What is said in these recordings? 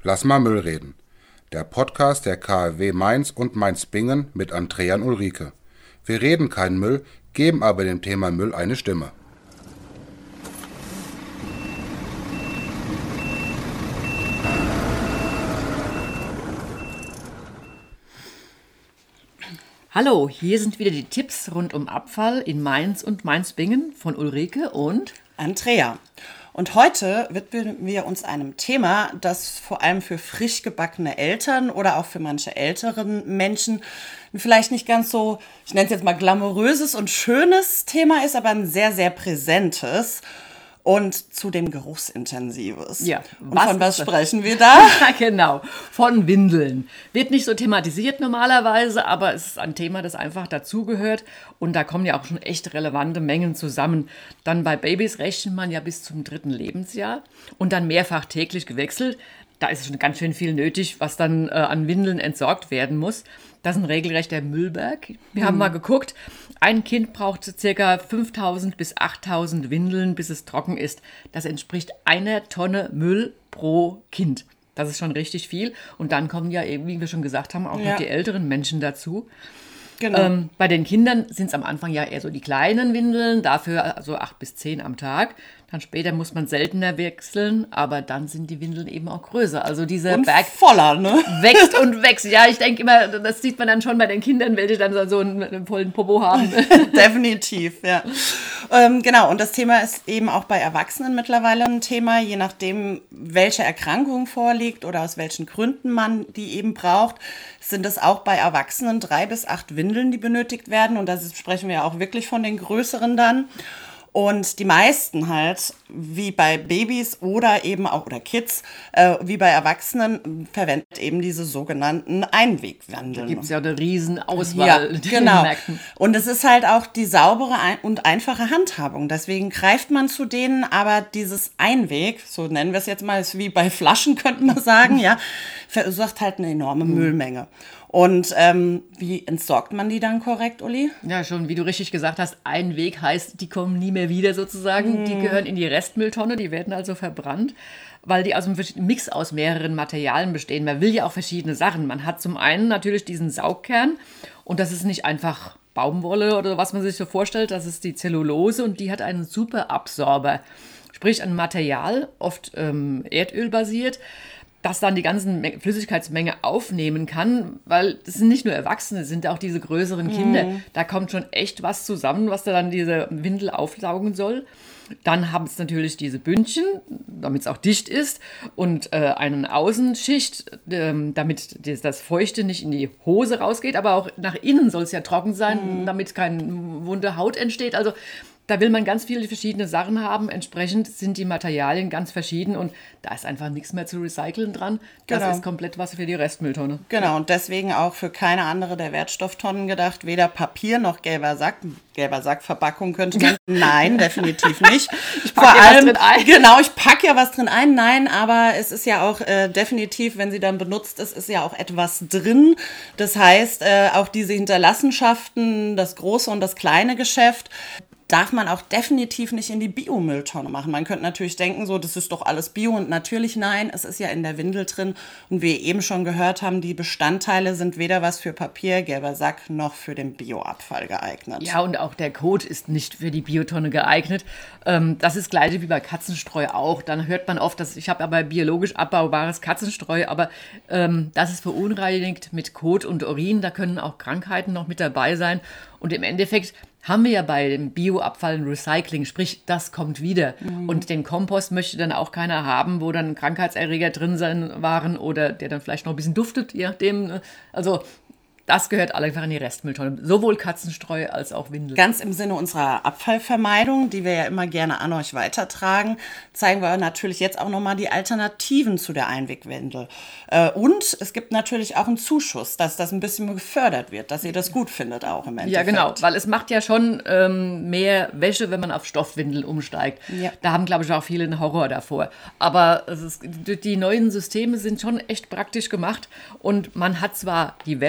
Lass mal Müll reden. Der Podcast der KfW Mainz und Mainz-Bingen mit Andrea und Ulrike. Wir reden keinen Müll, geben aber dem Thema Müll eine Stimme. Hallo, hier sind wieder die Tipps rund um Abfall in Mainz und Mainz-Bingen von Ulrike und Andrea. Und heute widmen wir uns einem Thema, das vor allem für frisch gebackene Eltern oder auch für manche älteren Menschen vielleicht nicht ganz so, ich nenne es jetzt mal glamouröses und schönes Thema ist, aber ein sehr, sehr präsentes und zudem geruchsintensives. Ja, und von was sprechen wir da? Genau, von Windeln. Wird nicht so thematisiert normalerweise, aber es ist ein Thema, das einfach dazugehört. Und da kommen ja auch schon echt relevante Mengen zusammen. Dann bei Babys rechnet man ja bis zum 3. Lebensjahr und dann mehrfach täglich gewechselt. Da ist schon ganz schön viel nötig, was dann an Windeln entsorgt werden muss. Das ist ein regelrechter Müllberg. Wir haben mal geguckt, ein Kind braucht ca. 5.000 bis 8.000 Windeln, bis es trocken ist. Das entspricht 1 Tonne Müll pro Kind. Das ist schon richtig viel. Und dann kommen ja eben, wie wir schon gesagt haben, auch noch die älteren Menschen dazu. Genau. Bei den Kindern sind es am Anfang ja eher so die kleinen Windeln, dafür also 8 bis 10 am Tag. Dann später muss man seltener wechseln, aber dann sind die Windeln eben auch größer. Also dieser Und Berg voller, ne? wächst und wächst. Ja, ich denke immer, das sieht man dann schon bei den Kindern, welche dann so einen vollen Popo haben. Definitiv, ja. Genau, und das Thema ist eben auch bei Erwachsenen mittlerweile ein Thema, je nachdem, welche Erkrankung vorliegt oder aus welchen Gründen man die eben braucht, sind es auch bei Erwachsenen 3 bis 8 Windeln, die benötigt werden. Und da sprechen wir ja auch wirklich von den größeren dann. Und die meisten halt, wie bei Babys oder eben auch oder Kids, wie bei Erwachsenen, verwenden eben diese sogenannten Einwegwindeln. Da gibt es ja eine riesen Auswahl Ja, in den genau. Märkten. Und es ist halt auch die saubere und einfache Handhabung. Deswegen greift man zu denen, aber dieses Einweg, so nennen wir es jetzt mal, ist wie bei Flaschen, könnte man sagen, ja, verursacht halt eine enorme Müllmenge. Und wie entsorgt man die dann korrekt, Uli? Ja, schon, wie du richtig gesagt hast, ein Weg heißt, die kommen nie mehr wieder sozusagen. Die gehören in die Restmülltonne, die werden also verbrannt, weil die aus einem Mix aus mehreren Materialien bestehen. Man will ja auch verschiedene Sachen. Man hat zum einen natürlich diesen Saugkern und das ist nicht einfach Baumwolle oder was man sich so vorstellt, das ist die Zellulose und die hat einen super Absorber. Sprich ein Material, oft erdölbasiert, das dann die ganzen Flüssigkeitsmenge aufnehmen kann, weil das sind nicht nur Erwachsene, es sind auch diese größeren Kinder. Da kommt schon echt was zusammen, was da dann diese Windel aufsaugen soll. Dann haben es natürlich diese Bündchen, damit es auch dicht ist und eine Außenschicht, damit das Feuchte nicht in die Hose rausgeht, aber auch nach innen soll es ja trocken sein, damit keine wunde Haut entsteht. Also da will man ganz viele verschiedene Sachen haben. Entsprechend sind die Materialien ganz verschieden und da ist einfach nichts mehr zu recyceln dran. Das Genau. ist komplett was für die Restmülltonne. Genau, und deswegen auch für keine andere der Wertstofftonnen gedacht, weder Papier noch gelber Sack. Gelber Sackverpackung könnte man. Nein, definitiv nicht. Ich packe ja was drin ein. Genau, ich packe ja was drin ein. Nein, aber es ist ja auch definitiv, wenn sie dann benutzt ist ja auch etwas drin. Das heißt, auch diese Hinterlassenschaften, das große und das kleine Geschäft, darf man auch definitiv nicht in die Biomülltonne machen. Man könnte natürlich denken, so, das ist doch alles Bio und natürlich nein, es ist ja in der Windel drin und wie wir eben schon gehört haben, die Bestandteile sind weder was für Papier, gelber Sack noch für den Bioabfall geeignet. Ja, und auch der Kot ist nicht für die Biotonne geeignet. Das ist gleich wie bei Katzenstreu auch. Dann hört man oft, ich habe aber biologisch abbaubares Katzenstreu, aber das ist verunreinigt mit Kot und Urin. Da können auch Krankheiten noch mit dabei sein. Und im Endeffekt haben wir ja bei dem Bioabfall ein Recycling, sprich, das kommt wieder. Und den Kompost möchte dann auch keiner haben, wo dann Krankheitserreger drin sein waren oder der dann vielleicht noch ein bisschen duftet, je nachdem. Also das gehört einfach in die Restmülltonne. Sowohl Katzenstreu als auch Windeln. Ganz im Sinne unserer Abfallvermeidung, die wir ja immer gerne an euch weitertragen, zeigen wir natürlich jetzt auch nochmal die Alternativen zu der Einwegwindel. Und es gibt natürlich auch einen Zuschuss, dass das ein bisschen gefördert wird, dass ihr das gut findet auch im Endeffekt. Ja, genau, weil es macht ja schon mehr Wäsche, wenn man auf Stoffwindeln umsteigt. Ja. Da haben, glaube ich, auch viele einen Horror davor. Aber die neuen Systeme sind schon echt praktisch gemacht und man hat zwar die Wäsche,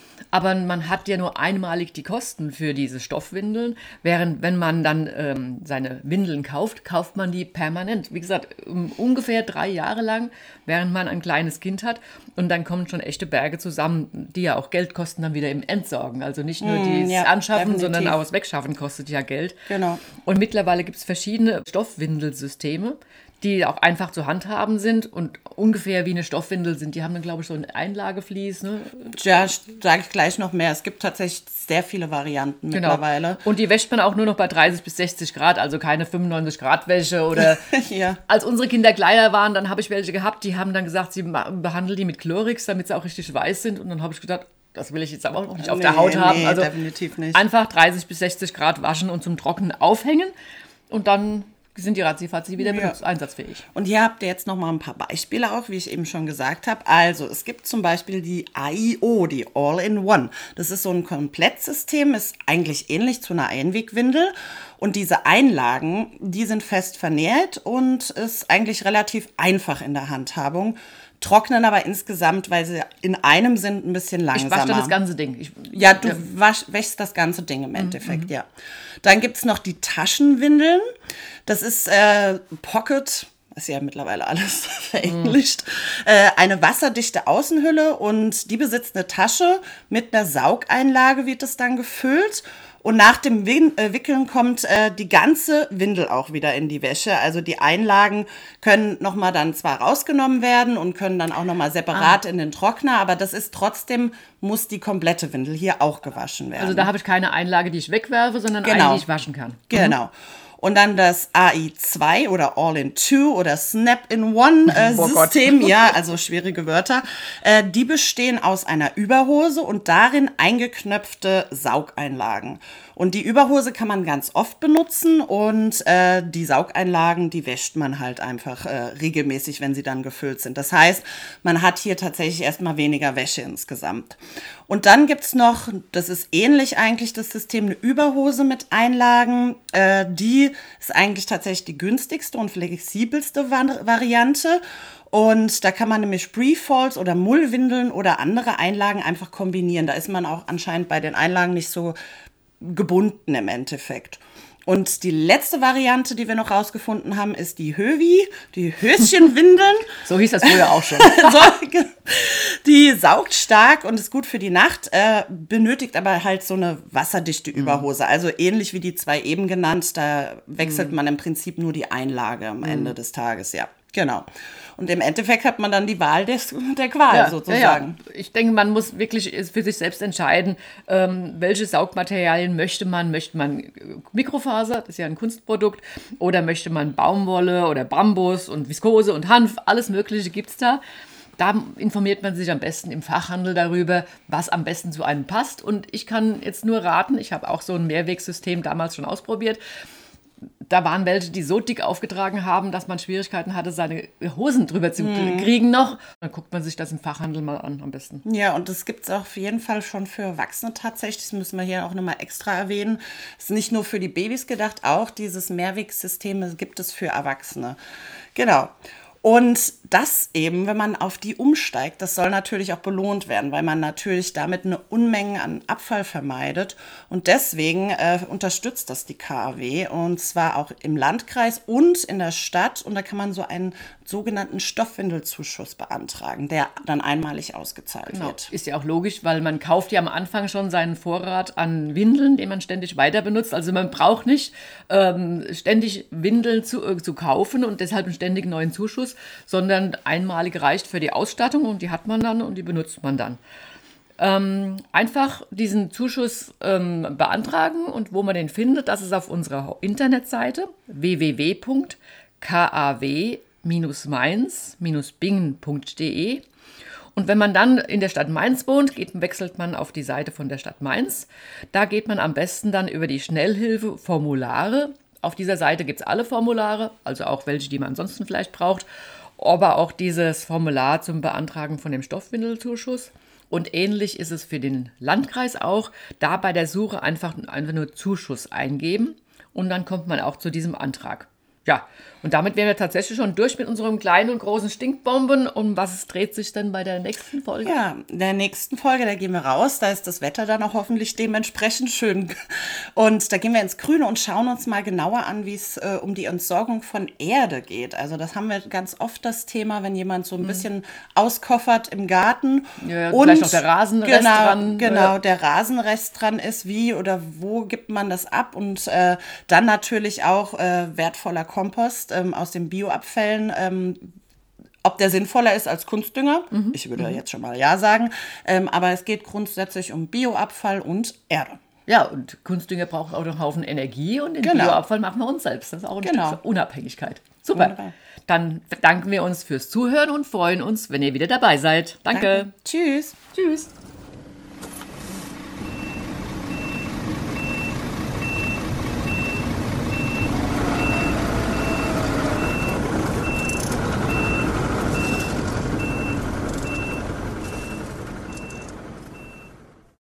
Aber man hat ja nur einmalig die Kosten für diese Stoffwindeln, während wenn man dann seine Windeln kauft, kauft man die permanent. Wie gesagt, ungefähr 3 Jahre lang, während man ein kleines Kind hat. Und dann kommen schon echte Berge zusammen, die ja auch Geld kosten dann wieder im Entsorgen. Also nicht nur das Anschaffen, definitiv. sondern auch das Wegschaffen kostet ja Geld. Genau. Und mittlerweile gibt es verschiedene Stoffwindelsysteme, die auch einfach zu handhaben sind und ungefähr wie eine Stoffwindel sind. Die haben dann, glaube ich, so ein Einlageflies. Ne? Ja, sage ich gleich noch mehr. Es gibt tatsächlich sehr viele Varianten mittlerweile. Und die wäscht man auch nur noch bei 30 bis 60 Grad, also keine 95 Grad Wäsche oder Ja. Als unsere Kinder kleiner waren, dann habe ich welche gehabt, die haben dann gesagt, sie behandeln die mit Chlorix, damit sie auch richtig weiß sind und dann habe ich gedacht, das will ich jetzt aber auch nicht auf der Haut haben. Also definitiv nicht. einfach 30 bis 60 Grad waschen und zum Trocknen aufhängen und dann sind die ratzifatzi wieder einsatzfähig. Und hier habt ihr jetzt noch mal ein paar Beispiele auch, wie ich eben schon gesagt habe. Also es gibt zum Beispiel die AIO, die All-in-One. Das ist so ein Komplettsystem, ist eigentlich ähnlich zu einer Einwegwindel. Und diese Einlagen, die sind fest vernäht und ist eigentlich relativ einfach in der Handhabung. Trocknen aber insgesamt, weil sie in einem sind, ein bisschen langsamer. Ich wasche dann das ganze Ding. Du wäschst das ganze Ding im Endeffekt, ja. Dann gibt es noch die Taschenwindeln. Das ist Pocket, ist ja mittlerweile alles verenglischt. Eine wasserdichte Außenhülle und die besitzt eine Tasche mit einer Saugeinlage, wird es dann gefüllt. Und nach dem Wickeln kommt die ganze Windel auch wieder in die Wäsche. Also die Einlagen können nochmal dann zwar rausgenommen werden und können dann auch nochmal separat in den Trockner, aber das ist trotzdem, muss die komplette Windel hier auch gewaschen werden. Also da habe ich keine Einlage, die ich wegwerfe, sondern eine, die ich waschen kann. Genau. Und dann das AI2 oder All-in-Two oder Snap-in-One-System, ja, also schwierige Wörter. Die bestehen aus einer Überhose und darin eingeknöpfte Saugeinlagen. Und die Überhose kann man ganz oft benutzen und die Saugeinlagen, die wäscht man halt einfach regelmäßig, wenn sie dann gefüllt sind. Das heißt, man hat hier tatsächlich erstmal weniger Wäsche insgesamt. Und dann gibt's noch, das ist ähnlich eigentlich das System, eine Überhose mit Einlagen. Die ist eigentlich tatsächlich die günstigste und flexibelste Variante. Und da kann man nämlich Briefalls oder Mullwindeln oder andere Einlagen einfach kombinieren. Da ist man auch anscheinend bei den Einlagen nicht so gebunden im Endeffekt. Und die letzte Variante, die wir noch rausgefunden haben, ist die Höwi, die Höschenwindeln. So hieß das früher auch schon. Die saugt stark und ist gut für die Nacht, benötigt aber halt so eine wasserdichte Überhose. Also ähnlich wie die 2 eben genannt, da wechselt man im Prinzip nur die Einlage am Ende des Tages, ja. Genau. Und im Endeffekt hat man dann die Wahl der Qual sozusagen. Ja. Ich denke, man muss wirklich für sich selbst entscheiden, welche Saugmaterialien möchte man. Möchte man Mikrofaser, das ist ja ein Kunstprodukt, oder möchte man Baumwolle oder Bambus und Viskose und Hanf, alles Mögliche gibt es da. Da informiert man sich am besten im Fachhandel darüber, was am besten zu einem passt. Und ich kann jetzt nur raten, ich habe auch so ein Mehrwegsystem damals schon ausprobiert. Da waren welche, die so dick aufgetragen haben, dass man Schwierigkeiten hatte, seine Hosen drüber zu kriegen noch. Dann guckt man sich das im Fachhandel mal an am besten. Ja, und das gibt es auf jeden Fall schon für Erwachsene tatsächlich. Das müssen wir hier auch nochmal extra erwähnen. Das ist nicht nur für die Babys gedacht, auch dieses Mehrwegsystem gibt es für Erwachsene. Genau. Und das eben, wenn man auf die umsteigt, das soll natürlich auch belohnt werden, weil man natürlich damit eine Unmenge an Abfall vermeidet. Und deswegen unterstützt das die KAW und zwar auch im Landkreis und in der Stadt. Und da kann man so einen sogenannten Stoffwindelzuschuss beantragen, der dann einmalig ausgezahlt wird. Ist ja auch logisch, weil man kauft ja am Anfang schon seinen Vorrat an Windeln, den man ständig weiter benutzt. Also man braucht nicht ständig Windeln zu kaufen und deshalb einen ständigen neuen Zuschuss, sondern einmalig reicht für die Ausstattung und die hat man dann und die benutzt man dann. Einfach diesen Zuschuss beantragen und wo man den findet, das ist auf unserer Internetseite www.kaw-mainz-bingen.de. Und wenn man dann in der Stadt Mainz wohnt, wechselt man auf die Seite von der Stadt Mainz. Da geht man am besten dann über die Schnellhilfe-Formulare. Auf dieser Seite gibt es alle Formulare, also auch welche, die man ansonsten vielleicht braucht, aber auch dieses Formular zum Beantragen von dem Stoffwindelzuschuss. Und ähnlich ist es für den Landkreis auch. Da bei der Suche einfach nur Zuschuss eingeben und dann kommt man auch zu diesem Antrag. Ja, und damit wären wir tatsächlich schon durch mit unserem kleinen und großen Stinkbomben. Um was dreht sich denn bei der nächsten Folge? Ja, in der nächsten Folge, da gehen wir raus, da ist das Wetter dann auch hoffentlich dementsprechend schön. Und da gehen wir ins Grüne und schauen uns mal genauer an, wie es um die Entsorgung von Erde geht. Also das haben wir ganz oft das Thema, wenn jemand so ein bisschen auskoffert im Garten. Ja, und vielleicht noch der Rasenrest dran. Genau, der Rasenrest dran ist, wie oder wo gibt man das ab? Und dann natürlich auch wertvoller Kompost aus den Bioabfällen, ob der sinnvoller ist als Kunstdünger. Ich würde jetzt schon mal ja sagen. Aber es geht grundsätzlich um Bioabfall und Erde. Ja, und Kunstdünger braucht auch noch einen Haufen Energie und den Genau. Bioabfall machen wir uns selbst. Das ist auch ein Genau. Stück Unabhängigkeit. Super. Wunderbar. Dann bedanken wir uns fürs Zuhören und freuen uns, wenn ihr wieder dabei seid. Danke. Tschüss. Tschüss.